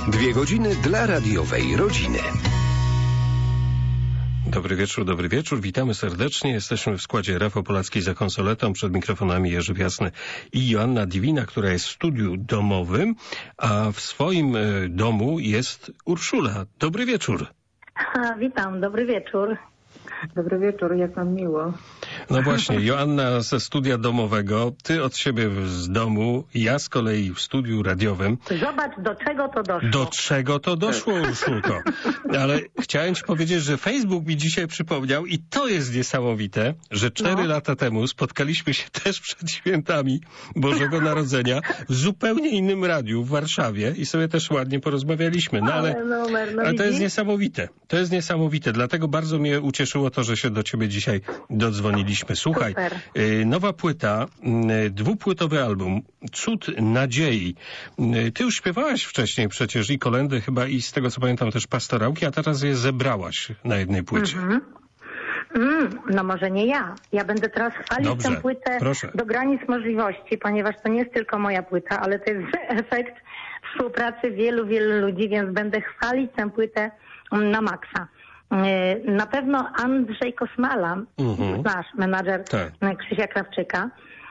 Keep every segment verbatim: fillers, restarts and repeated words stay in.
Dwie godziny dla radiowej rodziny. Dobry wieczór, dobry wieczór. Witamy serdecznie. Jesteśmy w składzie Rafał Polacki za konsoletą. Przed mikrofonami Jerzy Wiasny i Joanna Diwina, która jest w studiu domowym, a w swoim domu jest Urszula. Dobry wieczór. A, witam, dobry wieczór. Dobry wieczór, jak nam miło. No właśnie, Joanna ze studia domowego, ty od siebie z domu, ja z kolei w studiu radiowym. Zobacz, do czego to doszło. Do czego to doszło, Urszulko? Ale chciałem ci powiedzieć, że Facebook mi dzisiaj przypomniał i to jest niesamowite, że cztery no. lata temu spotkaliśmy się też przed świętami Bożego Narodzenia w zupełnie innym radiu w Warszawie i sobie też ładnie porozmawialiśmy. No ale, ale, numer, no ale to jest niesamowite. To jest niesamowite, dlatego bardzo mnie ucieszyło to, że się do ciebie dzisiaj dodzwoniliśmy. Słuchaj, Super. nowa płyta, dwupłytowy album, Cud Nadziei. Ty już śpiewałaś wcześniej przecież i kolędy chyba i z tego co pamiętam też pastorałki, a teraz je zebrałaś na jednej płycie. Mm-hmm. Mm, no może nie ja. Ja będę teraz chwalić Dobrze, tę płytę proszę. do granic możliwości, ponieważ to nie jest tylko moja płyta, ale to jest efekt współpracy wielu, wielu ludzi, więc będę chwalić tę płytę na maksa. Na pewno Andrzej Kosmala, uh-huh. nasz menadżer tak. Krzysia Krawczyka,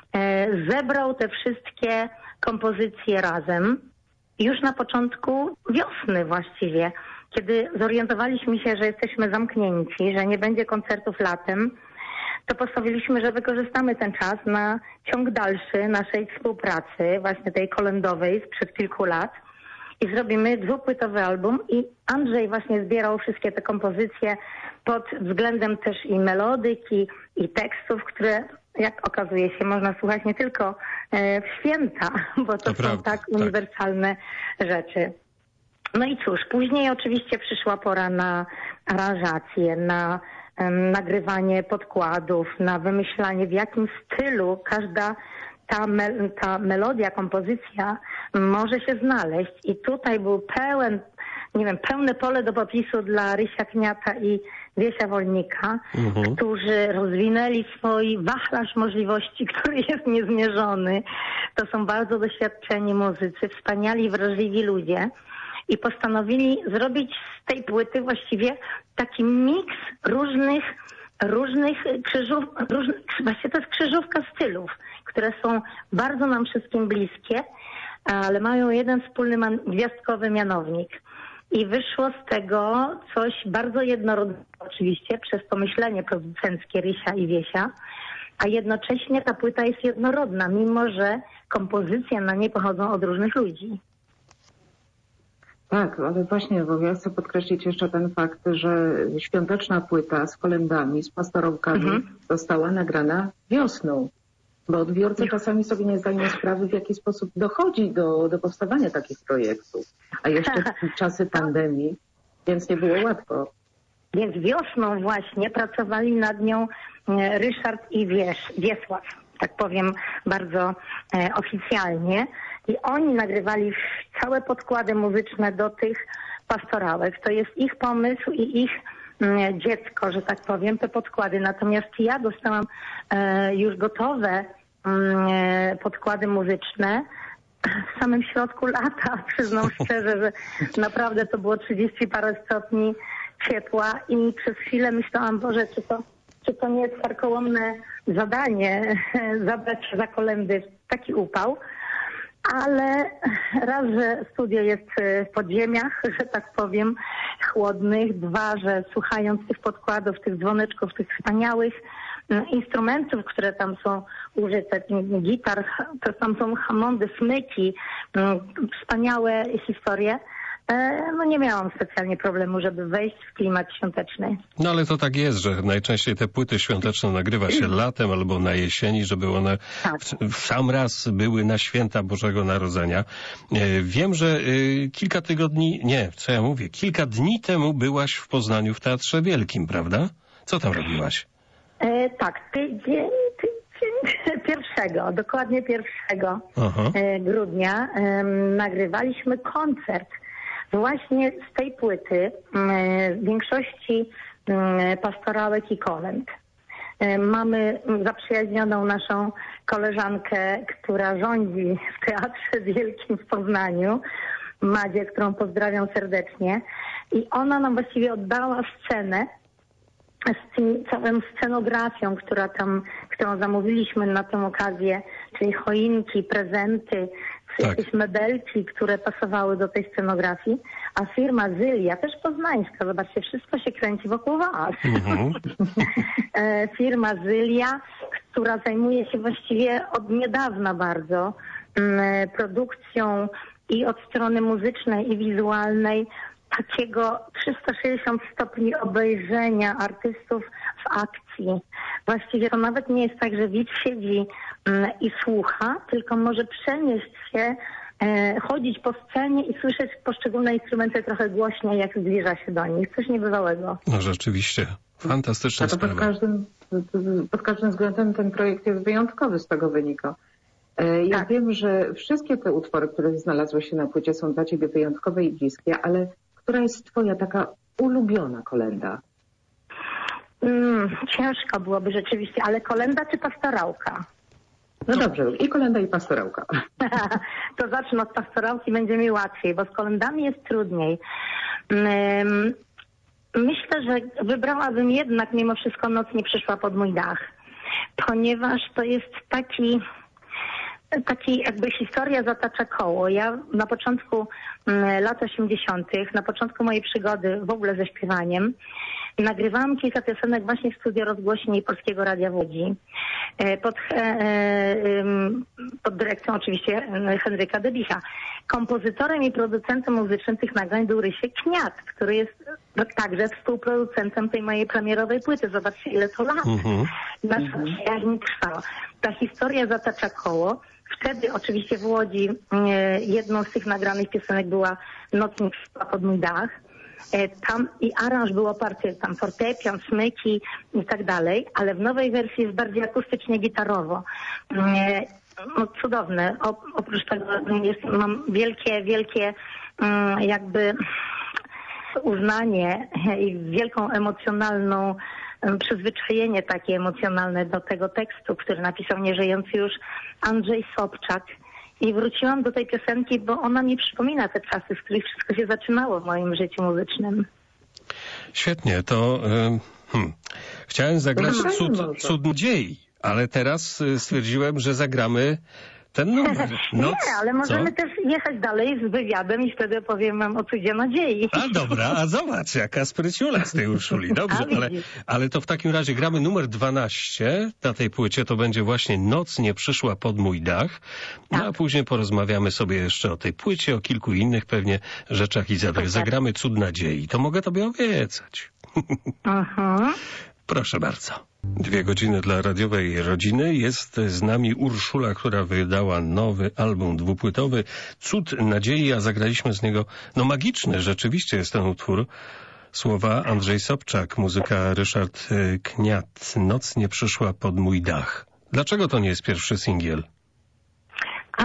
zebrał te wszystkie kompozycje razem już na początku wiosny właściwie, kiedy zorientowaliśmy się, że jesteśmy zamknięci, że nie będzie koncertów latem, to postanowiliśmy, że wykorzystamy ten czas na ciąg dalszy naszej współpracy, właśnie tej kolędowej sprzed kilku lat. I zrobimy dwupłytowy album i Andrzej właśnie zbierał wszystkie te kompozycje pod względem też i melodyki, i tekstów, które jak okazuje się można słuchać nie tylko w święta, bo to, to są prawda, tak uniwersalne tak. rzeczy. No i cóż, później oczywiście przyszła pora na aranżację, na um, nagrywanie podkładów, na wymyślanie w jakim stylu każda Ta, me, ta melodia, kompozycja może się znaleźć i tutaj był pełen, nie wiem, pełne pole do popisu dla Rysia Kniata i Wiesia Wolnika, mhm. którzy rozwinęli swój wachlarz możliwości, który jest niezmierzony. To są bardzo doświadczeni muzycy, wspaniali, wrażliwi ludzie i postanowili zrobić z tej płyty właściwie taki miks różnych różnych krzyżów, różnych, właściwie to jest krzyżówka stylów, które są bardzo nam wszystkim bliskie, ale mają jeden wspólny man, gwiazdkowy mianownik. I wyszło z tego coś bardzo jednorodnego oczywiście przez to myślenie producenckie Rysia i Wiesia, a jednocześnie ta płyta jest jednorodna, mimo że kompozycje na niej pochodzą od różnych ludzi. Tak, ale właśnie, bo ja chcę podkreślić jeszcze ten fakt, że świąteczna płyta z kolędami, z pastorałkami mhm. została nagrana wiosną. Bo odbiorcy czasami sobie nie zdają sprawy, w jaki sposób dochodzi do, do powstawania takich projektów. A jeszcze w czasy pandemii, więc nie było łatwo. Więc wiosną właśnie pracowali nad nią Ryszard i Wiesz, Wiesław, tak powiem bardzo e, oficjalnie. I oni nagrywali całe podkłady muzyczne do tych pastorałek. To jest ich pomysł i ich mm, dziecko, że tak powiem, te podkłady. Natomiast ja dostałam e, już gotowe mm, podkłady muzyczne w samym środku lata. Przyznam szczerze, że naprawdę to było trzydzieści parę stopni ciepła i przez chwilę myślałam, Boże, czy to, czy to nie jest karkołomne zadanie zabrać się za kolędy w taki upał. Ale raz, że studio jest w podziemiach, że tak powiem, chłodnych, dwa, że słuchając tych podkładów, tych dzwoneczków, tych wspaniałych instrumentów, które tam są użyte, gitar, to tam są Hammondy, smyki, wspaniałe historie, no nie miałam specjalnie problemu, żeby wejść w klimat świąteczny. No ale to tak jest, że najczęściej te płyty świąteczne nagrywa się latem albo na jesieni, żeby one tak. w, w sam raz były na święta Bożego Narodzenia. Wiem, że kilka tygodni, nie, co ja mówię, kilka dni temu byłaś w Poznaniu w Teatrze Wielkim, prawda? Co tam robiłaś? E, tak, tydzień, tydzień pierwszego, dokładnie pierwszego Aha. grudnia e, nagrywaliśmy koncert właśnie z tej płyty, w większości pastorałek i kolęd. Mamy zaprzyjaźnioną naszą koleżankę, która rządzi w Teatrze Wielkim w Poznaniu, Madzie, którą pozdrawiam serdecznie. I ona nam właściwie oddała scenę z tym całą scenografią, która tam, którą zamówiliśmy na tę okazję, czyli choinki, prezenty, Tak. jakieś mebelki, które pasowały do tej scenografii. A firma Zylia, też poznańska, zobaczcie, wszystko się kręci wokół was. Mhm. E, firma Zylia, która zajmuje się właściwie od niedawna bardzo mm, produkcją i od strony muzycznej i wizualnej takiego trzysta sześćdziesiąt stopni obejrzenia artystów w akcji. Właściwie to nawet nie jest tak, że widz siedzi mm, i słucha, tylko może przenieść się, e, chodzić po scenie i słyszeć poszczególne instrumenty trochę głośniej, jak zbliża się do nich. Coś niebywałego. No rzeczywiście, fantastyczna A to pod sprawa. każdym, pod każdym względem ten projekt jest wyjątkowy, z tego wynika. E, Ja Tak. wiem, że wszystkie te utwory, które znalazły się na płycie, są dla ciebie wyjątkowe i bliskie, ale która jest twoja taka ulubiona kolenda? Mm, ciężko byłoby rzeczywiście, ale kolenda czy pastorałka? No dobrze, i kolenda, i pastorałka. To zacznę od pastorałki, będzie mi łatwiej, bo z kolendami jest trudniej. Mm, Myślę, że wybrałabym jednak mimo wszystko Noc nie przyszła pod mój dach, ponieważ to jest taki... Taki jakby historia zatacza koło. Ja na początku mm, lat osiemdziesiątych, na początku mojej przygody w ogóle ze śpiewaniem, nagrywałam kilka piosenek właśnie w studio rozgłośni Polskiego Radia w Łodzi. E, Pod, e, e, pod dyrekcją oczywiście Henryka Debicha. Kompozytorem i producentem muzycznym tych nagrań był Rysiek Kniat, który jest także współproducentem tej mojej premierowej płyty. Zobaczcie, ile to lat. Mhm. Nasza przyjaźń trwała. Ta historia zatacza koło. Wtedy oczywiście w Łodzi e, jedną z tych nagranych piosenek była Noc nie przyszła pod mój dach. E, tam i aranż był oparty, tam fortepian, smyki i tak dalej, ale w nowej wersji jest bardziej akustycznie gitarowo. E, no, cudowne. O, oprócz tego jest, mam wielkie, wielkie mm, jakby uznanie i wielką emocjonalną przyzwyczajenie takie emocjonalne do tego tekstu, który napisał nieżyjący już Andrzej Sobczak. I wróciłam do tej piosenki, bo ona mi przypomina te czasy, z których wszystko się zaczynało w moim życiu muzycznym. Świetnie, to y, hmm. chciałem zagrać No, cud, może. cud nadziei, ale teraz y, stwierdziłem, że zagramy ten numer. Noc, Nie, ale możemy co? też jechać dalej z wywiadem i wtedy opowiem wam o cudzie nadziei. A dobra, a zobacz, jaka spryciula z tej Urszuli. Dobrze, A, ale, widzisz. ale to w takim razie gramy numer dwanaście na tej płycie, to będzie właśnie Noc nie przyszła pod mój dach. No a Tak. później porozmawiamy sobie jeszcze o tej płycie, o kilku innych pewnie rzeczach i zadach. Super. Zagramy Cud nadziei. To mogę tobie obiecać. Mhm. Proszę bardzo. Dwie godziny dla radiowej rodziny. Jest z nami Urszula, która wydała nowy album dwupłytowy Cud nadziei, a zagraliśmy z niego, no magiczny rzeczywiście jest ten utwór. Słowa Andrzej Sobczak, muzyka Ryszard Kniat. Noc nie przyszła pod mój dach. Dlaczego to nie jest pierwszy singiel? A,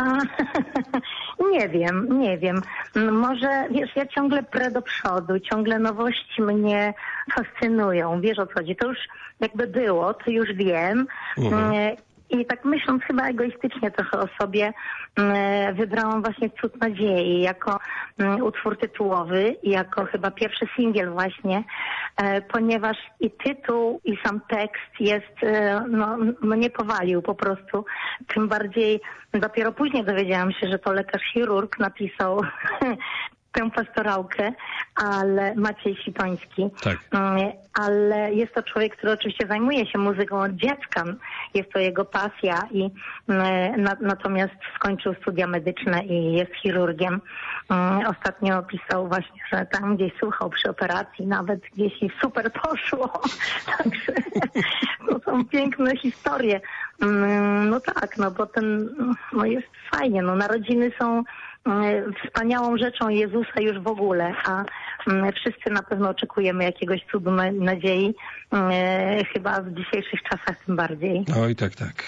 nie wiem, nie wiem. Może, wiesz, ja ciągle prę do przodu, ciągle nowości mnie fascynują. Wiesz, o co chodzi? To już jakby było, to już wiem. Mhm. I tak myśląc chyba egoistycznie trochę o sobie, wybrałam właśnie Cud nadziei jako utwór tytułowy i jako chyba pierwszy singiel właśnie, ponieważ i tytuł, i sam tekst jest, no, mnie powalił po prostu. Tym bardziej dopiero później dowiedziałam się, że to lekarz chirurg napisał tę pastorałkę, ale Maciej Sitoński. Tak. Ale jest to człowiek, który oczywiście zajmuje się muzyką od dziecka. Jest to jego pasja i na, natomiast skończył studia medyczne i jest chirurgiem. Ostatnio pisał właśnie, że tam gdzieś słuchał przy operacji, nawet gdzieś i super poszło. Także to są piękne historie. No tak, no bo ten, no jest fajnie, no narodziny są wspaniałą rzeczą Jezusa już w ogóle, a wszyscy na pewno oczekujemy jakiegoś cudu nadziei, chyba w dzisiejszych czasach tym bardziej. Oj, tak, tak.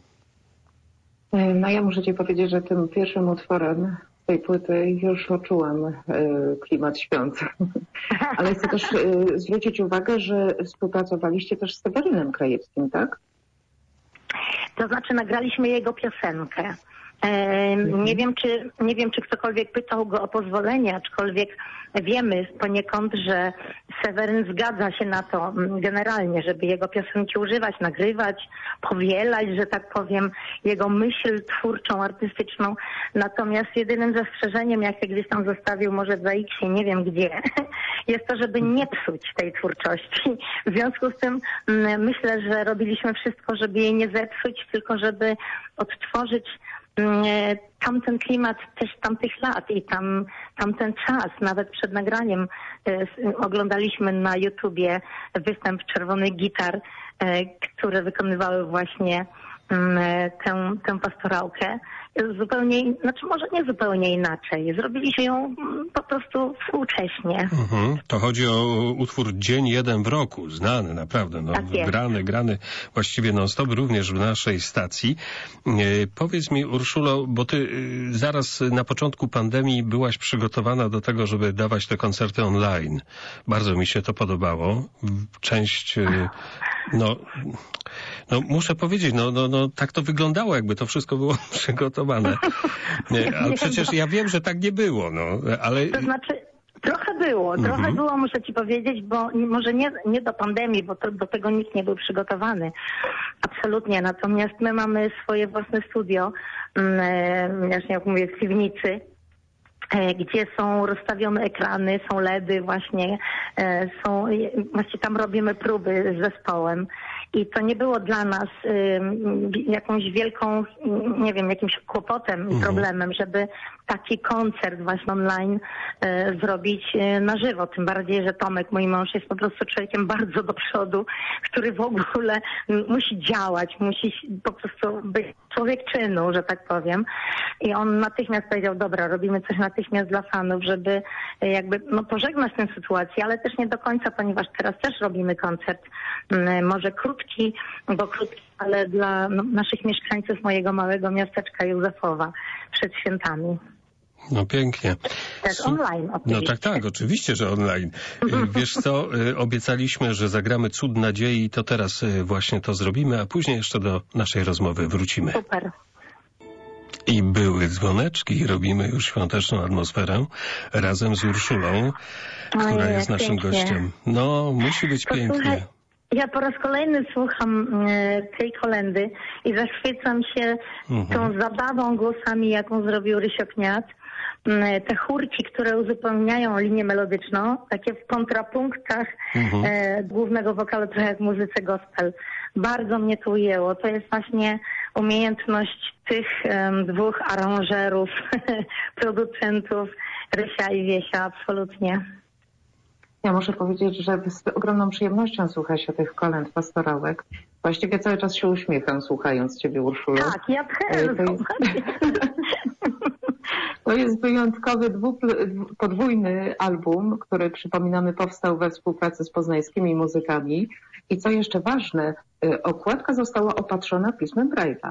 No ja muszę ci powiedzieć, że tym pierwszym utworem tej płyty już poczułam klimat świąt. Ale chcę też zwrócić uwagę, że współpracowaliście też z Sewerynem Krajewskim, tak? To znaczy nagraliśmy jego piosenkę. Nie wiem, czy, nie wiem, czy ktokolwiek pytał go o pozwolenie, aczkolwiek wiemy poniekąd, że Seweryn zgadza się na to generalnie, żeby jego piosenki używać, nagrywać, powielać, że tak powiem, jego myśl twórczą, artystyczną. Natomiast jedynym zastrzeżeniem, jakie gdzieś tam zostawił może w X-ie, nie wiem gdzie, jest to, żeby nie psuć tej twórczości. W związku z tym myślę, że robiliśmy wszystko, żeby jej nie zepsuć, tylko żeby odtworzyć tamten klimat też tamtych lat i tam, tamten czas, nawet przed nagraniem e, oglądaliśmy na YouTubie występ czerwonych gitar, e, które wykonywały właśnie e, tę, tę pastorałkę. Zupełnie, znaczy może nie zupełnie inaczej. Zrobiliśmy ją po prostu współcześnie. Mhm. To chodzi o utwór Dzień jeden w roku, znany naprawdę, no, Tak grany, grany właściwie non-stop, również w naszej stacji. E, powiedz mi, Urszulo, bo ty e, zaraz na początku pandemii byłaś przygotowana do tego, żeby dawać te koncerty online. Bardzo mi się to podobało. Część, e, no, no muszę powiedzieć, no, no, no tak to wyglądało, jakby to wszystko było przygotowane. Ale przecież ja wiem, że tak nie było, no, ale... To znaczy, trochę było, mhm. trochę było, muszę ci powiedzieć, bo może nie, nie do pandemii, bo to, do tego nikt nie był przygotowany. Absolutnie, natomiast my mamy swoje własne studio, jak mówię, w piwnicy, gdzie są rozstawione ekrany, są ledy właśnie, są, właśnie tam robimy próby z zespołem. I to nie było dla nas y, jakąś wielką, nie wiem, jakimś kłopotem i mhm. problemem, żeby taki koncert właśnie online y, zrobić y, na żywo. Tym bardziej, że Tomek, mój mąż, jest po prostu człowiekiem bardzo do przodu, który w ogóle y, musi działać, musi po prostu być człowiek czynu, że tak powiem. I on natychmiast powiedział, dobra, robimy coś natychmiast dla fanów, żeby y, jakby no, pożegnać tę sytuację, ale też nie do końca, ponieważ teraz też robimy koncert, y, może krótki, bo krótki, ale dla no, naszych mieszkańców mojego małego miasteczka Józefowa przed świętami. No pięknie. Tak, online oczywiście. No tak, tak, oczywiście, że online. Wiesz co, obiecaliśmy, że zagramy Cud Nadziei i to teraz właśnie to zrobimy, a później jeszcze do naszej rozmowy wrócimy. Super. I były dzwoneczki i robimy już świąteczną atmosferę razem z Urszulą, która Ojej, jest naszym pięknie. gościem. No, musi być Posłuchaj, pięknie. Ja po raz kolejny słucham e, tej kolendy i zachwycam się mhm. tą zabawą głosami, jaką zrobił Rysio Kniat. E, te chórki, które uzupełniają linię melodyczną, takie w kontrapunktach mhm. e, głównego wokalu, trochę jak w muzyce gospel. Bardzo mnie to ujęło. To jest właśnie umiejętność tych e, dwóch aranżerów, producentów, Rysia i Wiesia, absolutnie. Ja muszę powiedzieć, że z ogromną przyjemnością słucha się tych kolęd pastorałek. Właściwie cały czas się uśmiecham, słuchając ciebie, Urszulo. Tak, ja też. To jest, to jest wyjątkowy dwu, podwójny album, który, przypominamy, powstał we współpracy z poznańskimi muzykami. I co jeszcze ważne, okładka została opatrzona pismem Braille'a.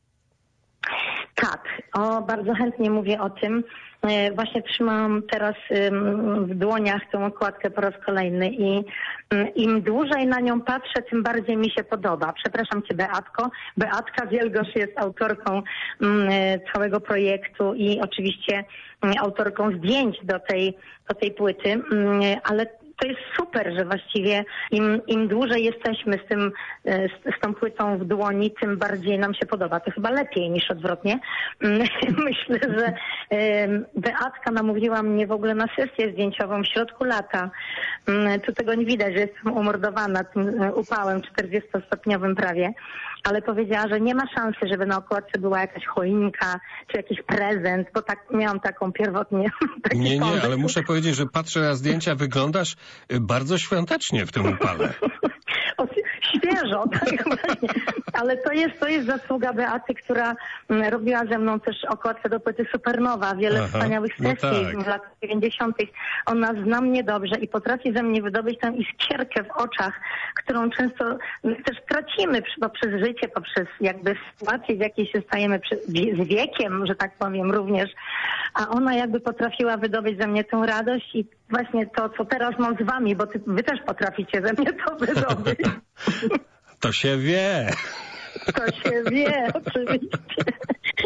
Tak, o, bardzo chętnie mówię o tym. Właśnie trzymam teraz w dłoniach tę okładkę po raz kolejny i im dłużej na nią patrzę, tym bardziej mi się podoba. Przepraszam cię, Beatko. Beatka Wielgosz jest autorką całego projektu i oczywiście autorką zdjęć do tej, do tej płyty, ale to jest super, że właściwie im, im dłużej jesteśmy z tym, z, z tą płytą w dłoni, tym bardziej nam się podoba. To chyba lepiej niż odwrotnie. Myślę, że Beatka namówiła mnie w ogóle na sesję zdjęciową w środku lata. Tu tego nie widać, że jestem umordowana tym upałem czterdziestostopniowym prawie, ale powiedziała, że nie ma szansy, żeby na okładce była jakaś choinka czy jakiś prezent, bo tak miałam taką pierwotnie. Nie, nie, ale muszę powiedzieć, że patrzę na zdjęcia, wyglądasz bardzo świątecznie w tym upale. O, świeżo, tak właśnie. Ale to jest, to jest zasługa Beaty, która robiła ze mną też okładkę do płyty Supernowa. Wiele Aha, wspaniałych sesji no tak. w latach dziewięćdziesiątych. Ona zna mnie dobrze i potrafi ze mnie wydobyć tę iskierkę w oczach, którą często też tracimy poprzez życie, poprzez jakby sytuację, w jakiej się stajemy z wiekiem, że tak powiem również. A ona jakby potrafiła wydobyć ze mnie tę radość i właśnie to, co teraz mam z wami, bo ty, wy też potraficie ze mnie to wydobyć. To się wie. To się wie, oczywiście.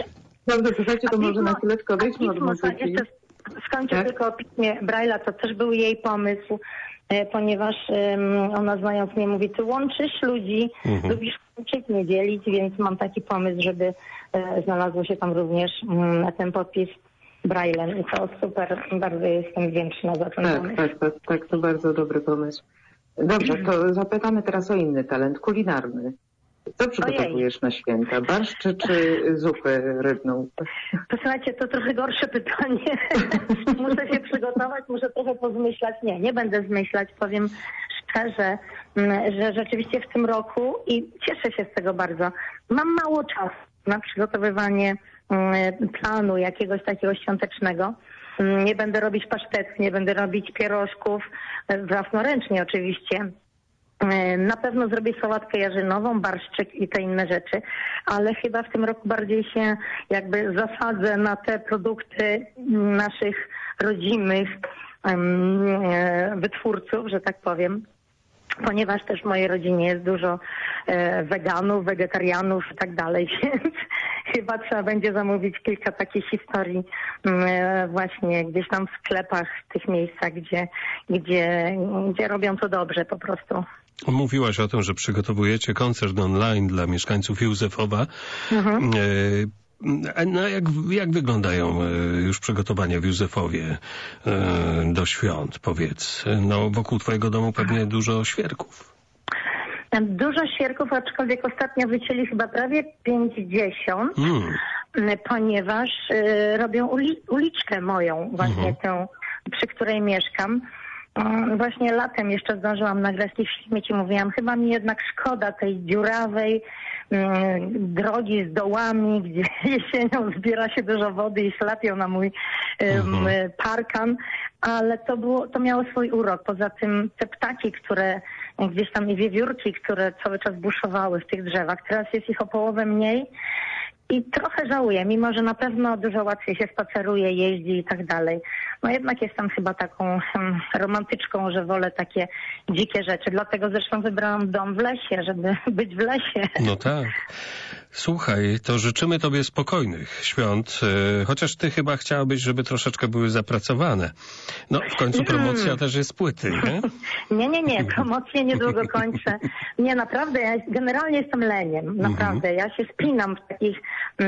Dobrze, słuchajcie, to A może pismo- na chwileczkę odejdźmy a od pismo, muzyki. Jeszcze skończę Tak? tylko o pismie Braille'a, to też był jej pomysł, e, ponieważ um, ona znając mnie mówi, ty łączysz ludzi, Mhm. lubisz łączyć, nie dzielić, więc mam taki pomysł, żeby e, znalazło się tam również um, ten podpis Braille'em i to super, bardzo jestem wdzięczna za ten Tak, pomysł. tak, tak, tak, to bardzo dobry pomysł. Dobrze, to zapytamy teraz o inny talent kulinarny. Co przygotowujesz na święta? Barszcz czy, czy zupę rybną? Posłuchajcie, to trochę gorsze pytanie. Muszę się przygotować, muszę trochę pozmyślać. Nie, nie będę zmyślać, powiem szczerze, mm, że rzeczywiście w tym roku i cieszę się z tego bardzo. Mam mało czasu na przygotowywanie mm, planu jakiegoś takiego świątecznego. Mm, Nie będę robić pasztetów, nie będę robić pierożków, e, własnoręcznie oczywiście. E, Na pewno zrobię sałatkę jarzynową, barszczyk i te inne rzeczy, ale chyba w tym roku bardziej się jakby zasadzę na te produkty naszych rodzimych em, e, wytwórców, że tak powiem. Ponieważ też w mojej rodzinie jest dużo e, weganów, wegetarianów i tak dalej, więc chyba trzeba będzie zamówić kilka takich historii e, właśnie gdzieś tam w sklepach, w tych miejscach, gdzie, gdzie, gdzie robią to dobrze po prostu. Mówiłaś o tym, że przygotowujecie koncert online dla mieszkańców Józefowa. Mhm. E, No, jak, jak wyglądają e, już przygotowania w Józefowie e, do świąt, powiedz? No, wokół twojego domu pewnie dużo świerków. Dużo świerków, aczkolwiek ostatnio wycięli chyba prawie pięćdziesiąt, Mm. ponieważ y, robią uli, uliczkę moją, właśnie Mhm. tę, przy której mieszkam. Mm, Właśnie latem jeszcze zdążyłam nagrać tych filmik i mówiłam, chyba mi jednak szkoda tej dziurawej mm, drogi z dołami, gdzie jesienią zbiera się dużo wody i szlapią na mój ym, Mhm. parkan, ale to było, to miało swój urok. Poza tym te ptaki, które gdzieś tam i wiewiórki, które cały czas buszowały w tych drzewach, teraz jest ich o połowę mniej. I trochę żałuję, mimo że na pewno dużo łatwiej się spaceruje, jeździ i tak dalej. No jednak jestem chyba taką hmm, romantyczką, że wolę takie dzikie rzeczy. Dlatego zresztą wybrałam dom w lesie, żeby być w lesie. No tak. Słuchaj, to życzymy tobie spokojnych świąt, e, chociaż ty chyba chciałabyś, żeby troszeczkę były zapracowane. No, w końcu promocja też jest płyty, nie? Nie, nie, nie, promocję niedługo kończę. Nie, naprawdę, ja generalnie jestem leniem, naprawdę. Ja się spinam w takich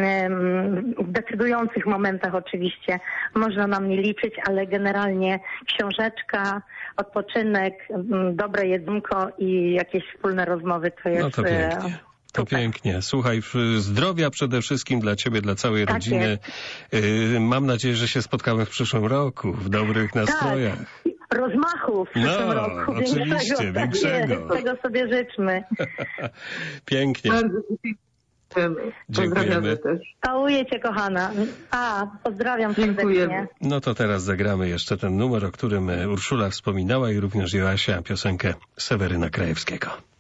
um, decydujących momentach oczywiście. Można na mnie liczyć, ale generalnie książeczka, odpoczynek, um, dobre jedzonko i jakieś wspólne rozmowy to jest... No to e, pięknie. To super. pięknie. Słuchaj, f- zdrowia przede wszystkim dla ciebie, dla całej Tak rodziny. Y, Mam nadzieję, że się spotkamy w przyszłym roku, w dobrych nastrojach. Tak, rozmachu w przyszłym No, roku. oczywiście, większego. Tak większego. jest, tego sobie życzmy. Pięknie. Bardzo dziękujemy. Pozdrawiamy Dziękujemy. też. Całuję cię, kochana. A, pozdrawiam serdecznie. Dziękujemy. No to teraz zagramy jeszcze ten numer, o którym e, Urszula wspominała i również Joasia, piosenkę Seweryna Krajewskiego.